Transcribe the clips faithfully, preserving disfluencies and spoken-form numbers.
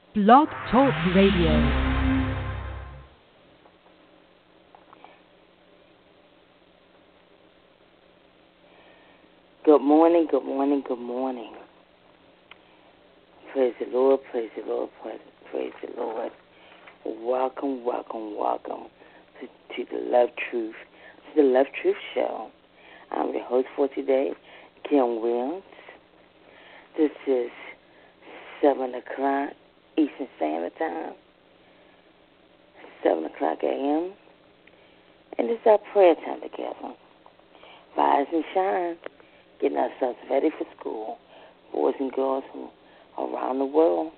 Blog Talk Radio. Good morning, good morning, good morning. Praise the Lord, praise the Lord, praise, praise the Lord. Welcome, welcome, welcome to, to the Love Truth, to the Love Truth Show. I'm your host for today, Kim Williams. This is seven o'clock Eastern Standard Time, seven o'clock a.m., and it's our prayer time together. Rise and shine. Getting ourselves ready for school, boys and girls from around the world.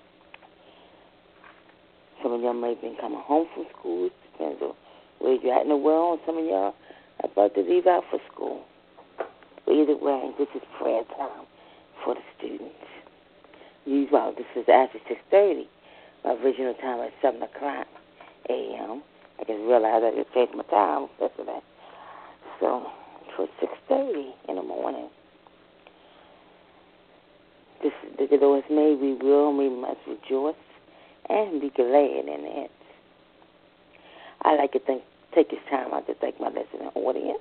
Some of y'all may have been coming home from school, depends on where you're at in the world. Some of y'all are about to leave out for school. But either way, this is prayer time for the students. Well, this is after six thirty. My original time is seven o'clock a.m. I just realized I just changed my time yesterday. So, for six thirty in the morning. This is the Lord has made. We will and we must rejoice and be glad in it. I like to think, take this time out to thank my listening audience.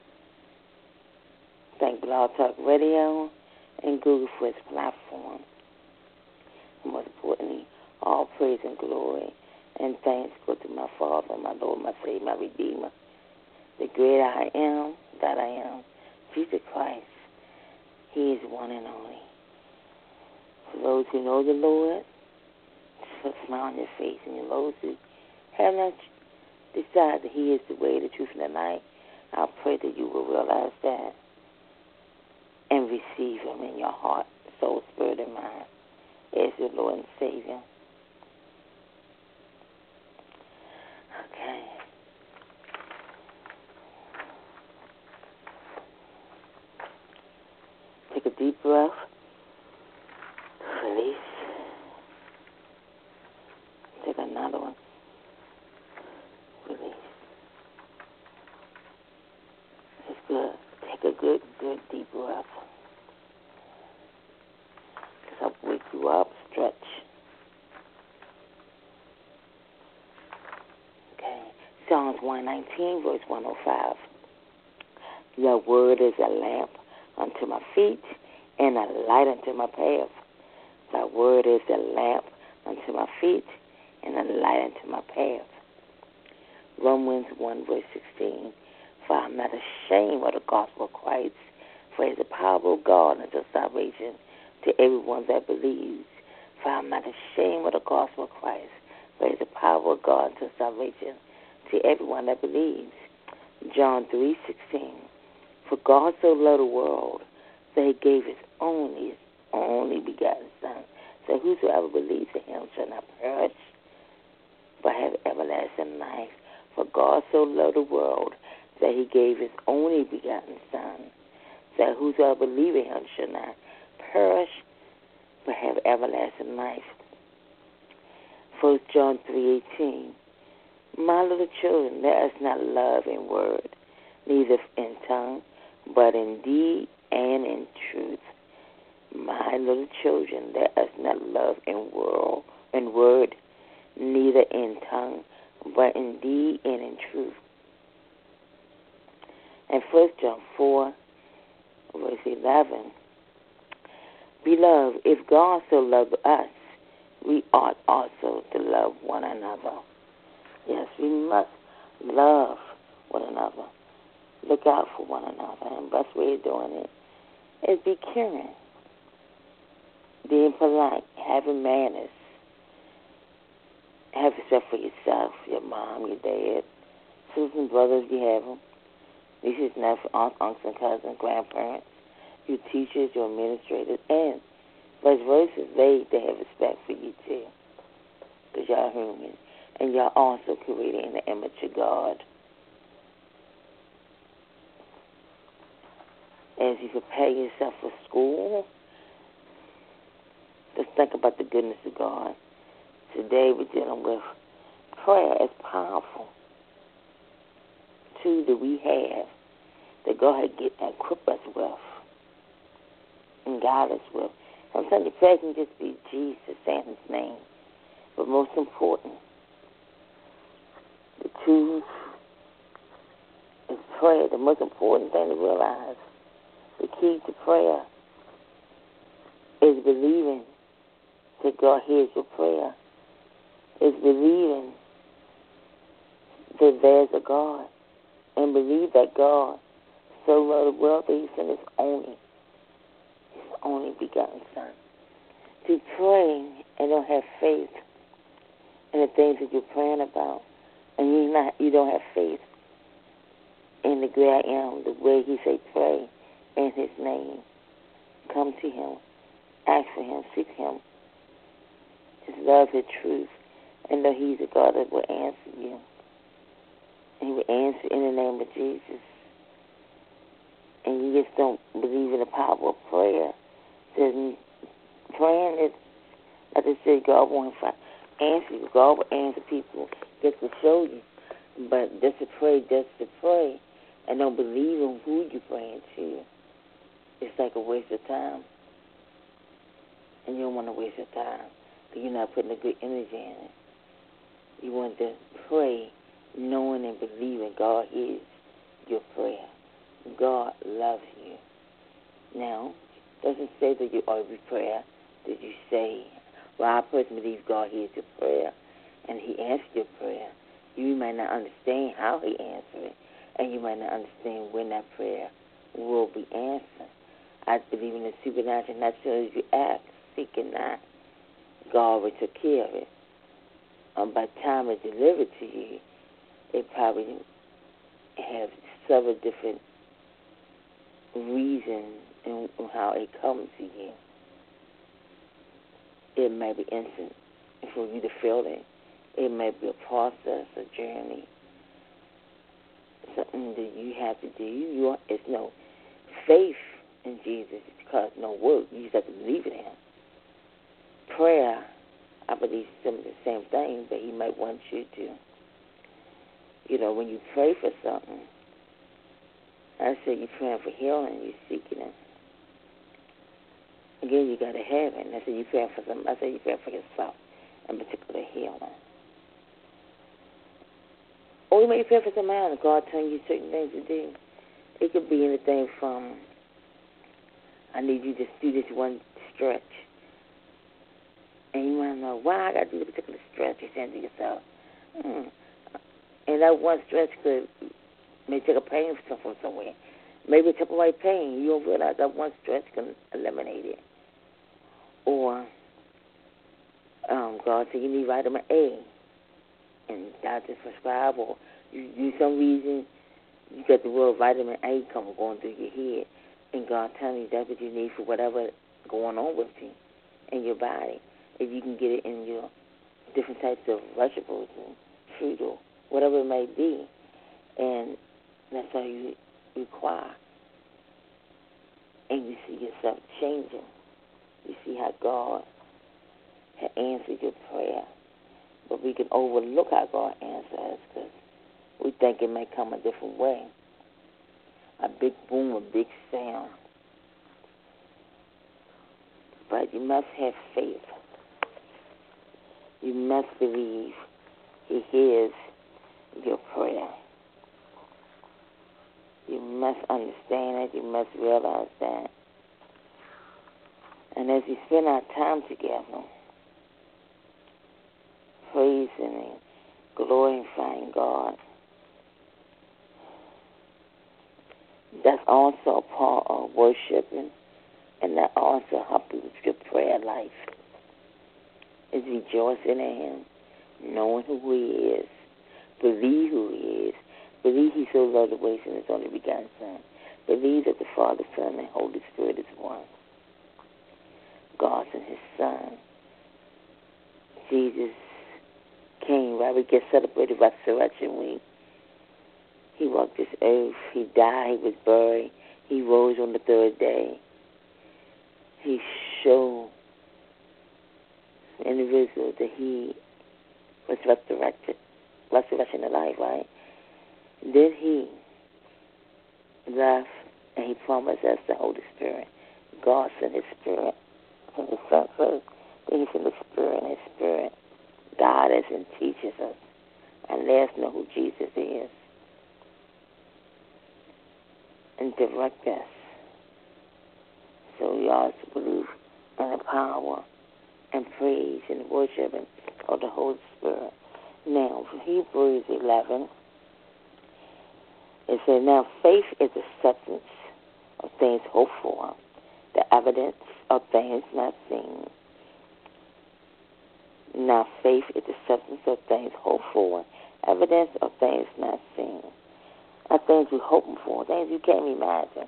Thank Blog Talk Radio and Google for its platform. And most importantly, all praise and glory and thanks go to my Father, my Lord, my Savior, my Redeemer, the great I am that I am, Jesus Christ. He is one and only. For those who know the Lord, put a smile on your face, and those who have not decided that He is the way, the truth, and the light, I pray that you will realize that and receive Him in your heart, soul, spirit, and mind as your Lord and Savior. Okay. Take a deep breath. Release. Take another one. Release. It's good. Take a good, good deep breath. Just help wake you up. Stretch. Okay. Psalms one nineteen, verse one oh five. Your word is a lamp unto my feet and a light unto my path. Thy word is a lamp unto my feet and a light unto my path. Romans one, verse sixteen. For I am not ashamed of the gospel of Christ, for it is the power of God unto salvation to everyone that believes. For I am not ashamed of the gospel of Christ, for it is the power of God unto salvation to everyone that believes. John three sixteen. For God so loved the world that He gave His only, His only begotten Son, so whosoever believes in Him shall not perish, but have everlasting life. For God so loved the world that He gave His only begotten Son, so whosoever believes in Him shall not perish, but have everlasting life. First John three eighteen. My little children, let us not love in word, neither in tongue, but in deed and in truth. My little children, let us not love in world, in word, neither in tongue, but in deed and in truth. And First John four, verse eleven. Beloved, if God so loved us, we ought also to love one another. Yes, we must love one another. Look out for one another. And the best way of doing it is be caring, being polite, having manners. Have yourself for yourself, your mom, your dad, sisters and brothers, you have them. Nieces, nephews, aunts, uncles, and cousins, grandparents, your teachers, your administrators, and vice versa. They, they have respect for you too, because y'all human. And y'all also created in the image of God. As you prepare yourself for school, just think about the goodness of God. Today we're dealing with prayer is powerful. Two that we have that God had get equip us with and guide us with. Sometimes the prayer can just be Jesus saying His name. the most important thing to realize, the key to prayer is believing that God hears your prayer. Is believing that there's a God, and believe that God so loved the world that He sent His only, His only begotten Son. To pray and don't have faith in the things that you're praying about, and you not you don't have faith in the great I am, the way He say pray in His name. Come to Him, ask for Him, seek Him. His love, His truth, and know He's a God that will answer you. And He will answer in the name of Jesus. And you just don't believe in the power of prayer. Then praying is, like I said, God won't answer you. God will answer people just to show you. But just to pray, just to pray, and don't believe in who you're praying to, it's like a waste of time. And you don't want to waste your time because you're not putting a good energy in it. You want to pray knowing and believing God hears your prayer. God loves you. Now, doesn't say that you every prayer that you say, well, I personally believe God hears your prayer and He answers your prayer. You might not understand how He answered it, and you might not understand when that prayer will be answered. I believe in the supernatural. Not soon as you ask, seek, and not, God will take care of it. Um, by the time it's delivered to you, it probably have several different reasons in, in how it comes to you. It may be instant for you to feel it. It may be a process, a journey, something that you have to do. You are, it's no faith in Jesus because no work. You just have to believe in Him. Prayer, I believe, some of the same thing, but He might want you to. You know, when you pray for something, I say you're praying for healing, you're seeking it. Again, you got to have it. And I say you're praying for something. I say you're praying for yourself, in particular healing. Or you may pray for somebody else. God telling you certain things to do. It could be anything from, I need you to do this one stretch. And you want to know, why I got to do this particular stretch? You say to yourself, hmm. And that one stretch could may take a pain from somewhere. Maybe take away pain. You don't realize that one stretch can eliminate it. Or um, God said you need vitamin A, and doctors prescribe, or you do some reason you got the word vitamin A come going through your head, and God telling you that's what you need for whatever going on with you in your body. If you can get it in your different types of vegetables and fruit or whatever it may be, and that's all you require. And you see yourself changing. You see how God has answered your prayer. But we can overlook how God answers because we think it may come a different way. A big boom, a big sound. But you must have faith. You must believe He hears your prayer. You must understand it. You must realize that. And as we spend our time together, praising and glorifying God, that's also a part of worshiping, and that also helps you with your prayer life. Is rejoicing in Him, knowing who He is, believe who He is, believe He so loved the world and His only begotten Son, believe that the Father, Son, and Holy Spirit is one. God and His Son. Jesus came, right? We get celebrated Resurrection Week. He walked this earth. He died. He was buried. He rose on the third day. He showed individual that He was resurrected, resurrection of life, right? Then He left and He promised us the Holy Spirit. God sent His Spirit. And the Son first, then He sent the Spirit, and His Spirit guides us and teaches us and lets us know who Jesus is. and direct us. So we also believe in the power and praise and worship of the Holy Spirit. Now, for Hebrews eleven, it says, now faith is the substance of things hoped for, the evidence of things not seen. Now faith is the substance of things hoped for, evidence of things not seen. Are things you're hoping for, things you can't imagine.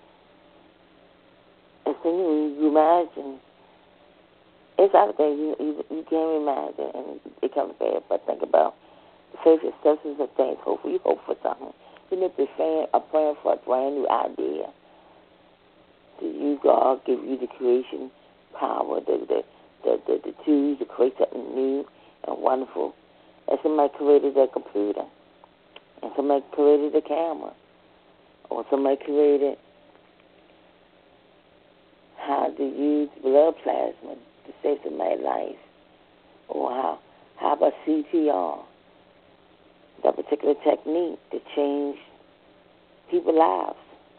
And so you, you imagine, it's other things you, you, you can't imagine, and it comes bad. But think about faith is substance of things hoped for. You hope for something. You need to be praying, a praying for a brand new idea. To you, God give you the creation power, the the, the, the, the tools to create something new and wonderful. And somebody created a computer, and somebody created a camera, or somebody created how to use blood plasma to save somebody's life, or how how about C P R, that particular technique to change people's lives.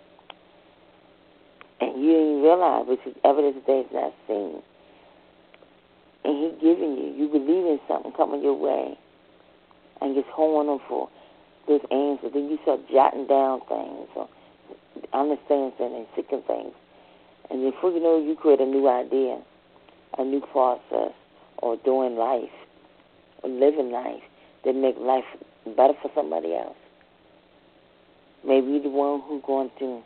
And you didn't realize, which is evidence of things not seen. And he giving you, you believe in something coming your way, and just holding on for those answers. Then you start jotting down things, or understanding things, and seeking things. And before you know it, you create a new idea, a new process, or doing life, or living life that make life better for somebody else. Maybe you're the one who's going to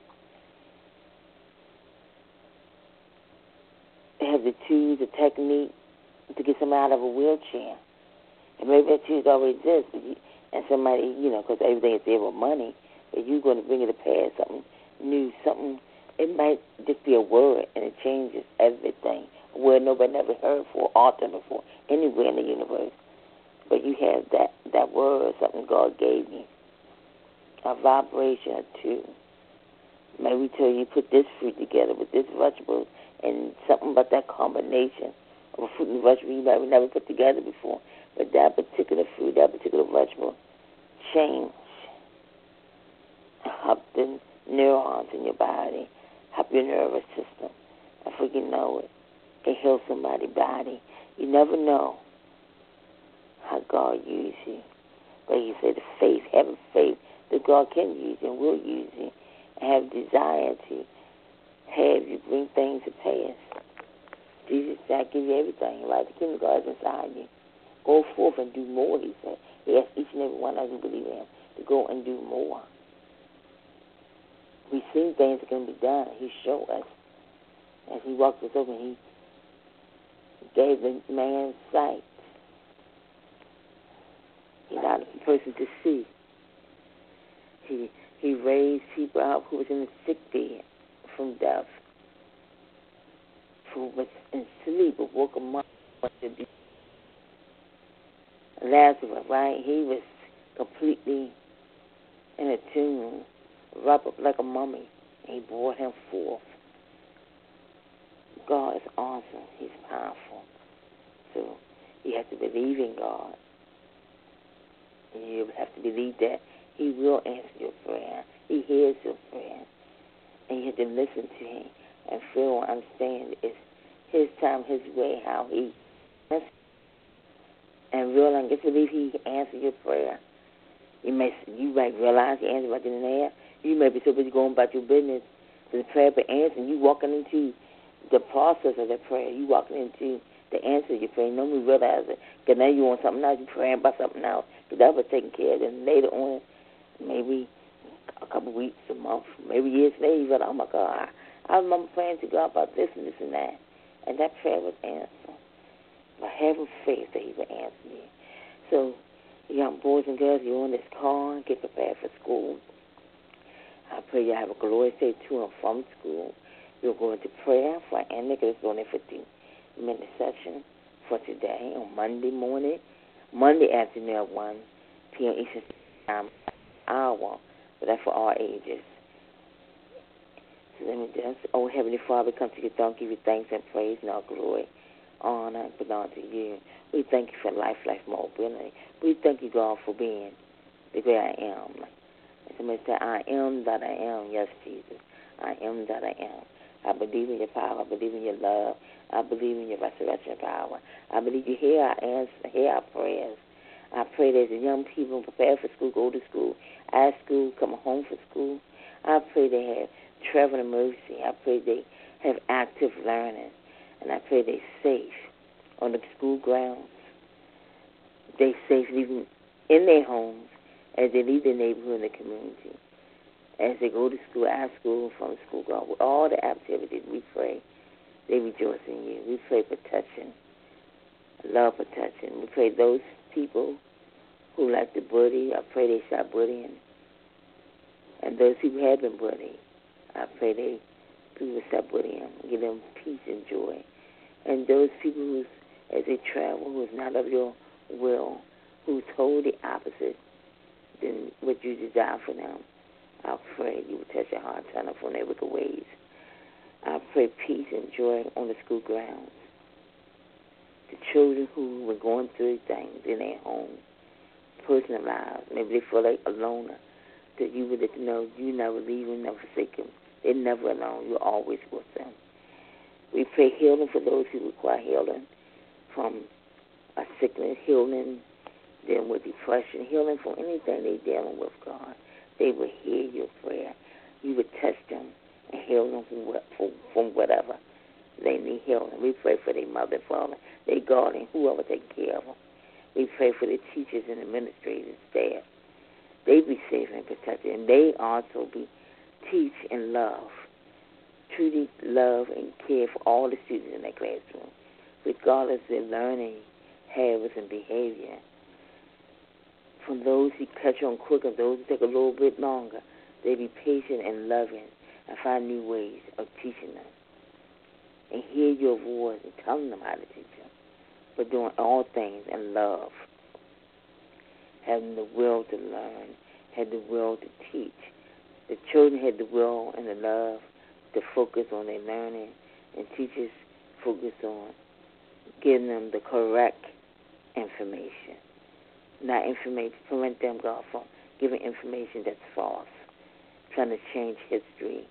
have the tools, the technique to get somebody out of a wheelchair. And maybe that tool already exists, but you, and somebody, you know, because everything is there with money, but you're going to bring it to pass, something new, something. It might just be a word, and it changes everything. A word nobody never heard before, authored before, anywhere in the universe. But you have that, that word, something God gave you, a vibration or two. Maybe tell you put this fruit together with this vegetable, and something about that combination of a fruit and vegetable you might have never put together before. But that particular fruit, that particular vegetable, change, help the neurons in your body, help your nervous system. Before you know it, it heals somebody's body. You never know how God uses you. But he said the faith, having faith that God can use you and will use you, and have desire to have you bring things to pass. Jesus said, I give you everything, right? The kingdom of God is inside you. Go forth and do more, he said. He asked each and every one of us who believe in him to go and do more. We've seen things that can be done. He showed us. As he walked us over, he gave the man sight. He allowed the person to see. He he raised people up who was in the sick bed from death, who was in sleep, but woke them up. Lazarus, right? He was completely in a tomb, wrapped up like a mummy, and he brought him forth. God is awesome. He's powerful. So you have to believe in God. And you have to believe that he will answer your prayer. He hears your prayer. And you have to listen to him and feel and understand it's his time, his way, how he answers. And realize, just believe he can answer your prayer. You may, you might realize he answered right then and there. You may be so busy going about your business, the prayer be answered. You walking into the process of that prayer. You walking into the answer of your prayer. You normally realize it. Because now you're on something else. You're praying about something else. Because that was taken care of. And later on, maybe a couple of weeks, a month, maybe years later, you realize, oh, my God, I, I remember praying to God about this and this and that. And that prayer was answered. By having faith that he will answer you. So, young boys and girls, you're on this car, get prepared for school. I pray you have a glorious day to and from school. We'll go into prayer for Ann Nicholas on a fifteen-minute session for today on Monday morning, Monday afternoon at one p.m. Eastern Time hour. But that's for all ages. So let me just, oh, Heavenly Father, come to you, thank you, thanks and praise and all glory. Honor belong to you. We thank you for life, life more abundantly. We thank you, God, for being the great I am. Somebody say, I am that I am. Yes, Jesus. I am that I am. I believe in your power. I believe in your love. I believe in your resurrection power. I believe you hear our answers, hear our prayers. I pray that the young people prepare for school, go to school, at school, come home from school. I pray they have traveling mercy. I pray they have active learning. And I pray they're safe on the school grounds. They're safe even in their homes as they leave their neighborhood and the community. As they go to school, at school, from school ground, with all the activities, we pray they rejoice in you. We pray protection, love protection. We pray those people who like to bully, I pray they stop bullying. And those people who have been bullied, I pray they people stop bullying, give them peace and joy. And those people who, as they travel, who is not of your will, who told the opposite than what you desire for them, I pray you will touch their heart, turn them from their wicked ways. I pray peace and joy on the school grounds. The children who were going through things in their home, personal lives, maybe they feel like alone, that you would let them know you never leave them, never forsake them. They're never alone. You're always with them. We pray healing for those who require healing from a sickness, healing them with depression, healing from anything they're dealing with, God. They will hear your prayer. You would touch them and heal them from, what, from, from whatever they need healing. We pray for their mother, father, their guardian, whoever takes care of them. We pray for the teachers and administrators, staff. They be safe and protected, and they also be teach and love, truly love and care for all the students in their classroom, regardless of their learning habits and behavior. From those who catch on quicker, those who take a little bit longer, they be patient and loving and find new ways of teaching them. And hear your voice and tell them how to teach them. But doing all things in love. Having the will to learn, had the will to teach. The children had the will and the love to focus on their learning, and teachers focus on giving them the correct information. Not information, prevent them, God, from giving information that's false, trying to change history,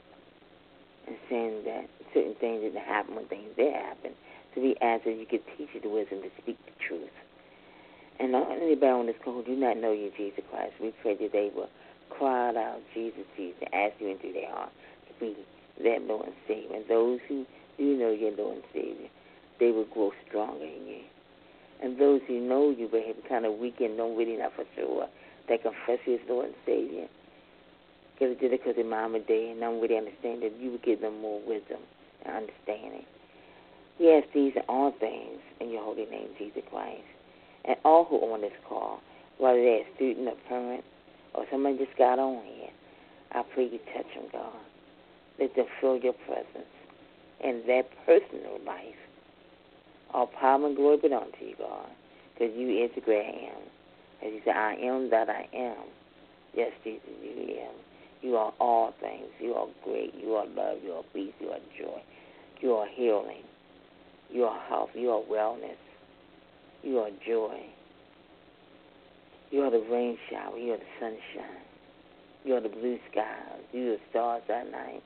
and saying that certain things didn't happen when things did happen. So we ask that you could teach you the wisdom to speak the truth. And anybody on this call who do not know you, Jesus Christ, we pray that they will cry out, Jesus, Jesus, ask you into their heart to be their Lord and Savior. And those who do know your Lord and Savior, they will grow stronger in you. And those who know you but have kind of weak and don't really know for sure, they confess you as Lord and Savior. Give it to them because they're mama day and don't really understand that you will give them more wisdom and understanding. We ask these and all things in your holy name, Jesus Christ. And all who are on this call, whether they're a student or parent or somebody just got on here, I pray you touch them, God. Let them feel your presence in their personal life. All power and glory belong to you, God, because you is the great I am. As you say, I am that I am. Yes, Jesus, you am. You are all things. You are great. You are love. You are peace. You are joy. You are healing. You are health. You are wellness. You are joy. You are the rain shower. You are the sunshine. You are the blue skies. You are the stars at night.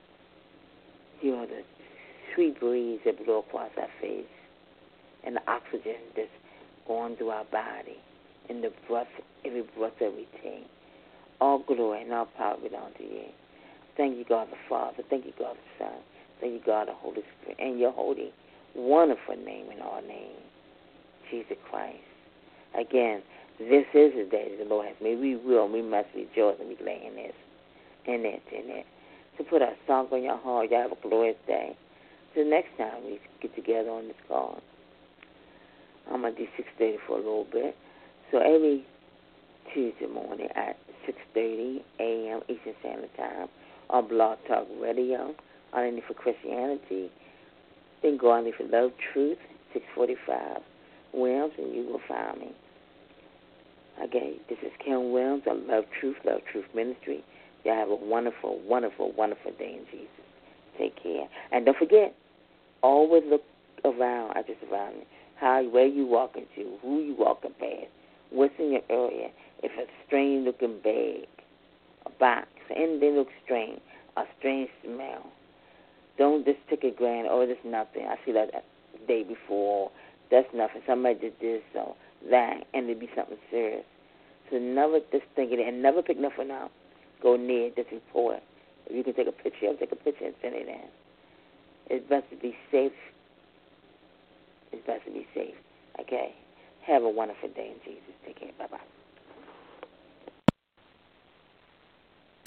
You are the sweet breeze that blows across our face and the oxygen that's going through our body and the breath, every breath that we take. All glory and all power belong to you. Thank you, God the Father. Thank you, God the Son. Thank you, God the Holy Spirit. And your holy, wonderful name in our name, Jesus Christ. Again, this is the day that the Lord has made. We will, we must rejoice and be glad in this, in it, in it. So put a song on your heart. Y'all have a glorious day. So next time we get together on this call, I'm going to do six thirty for a little bit. So every Tuesday morning at six thirty a.m. Eastern Standard Time on Blog Talk Radio, Underneath for Christianity. Then go underneath for Love Truth, six forty-five Williams, and you will find me. Again, this is Kim Williams of Love Truth, Love Truth Ministry. Y'all have a wonderful, wonderful, wonderful day in Jesus. Take care. And don't forget, always look around, I just around you, how, where you walking to, who you walking past, what's in your area. If a strange looking bag a box, anything looks strange, a strange smell. Don't just take it granted, oh, that's nothing. I see that the day before. That's nothing. Somebody did this or that, and it'd be something serious. So never just think it and never pick nothing up. Go near it, just report it. If you can take a picture of it, take a picture and send it in. It's best to be safe. It's best to be safe. Okay? Have a wonderful day in Jesus. Take care. Bye-bye.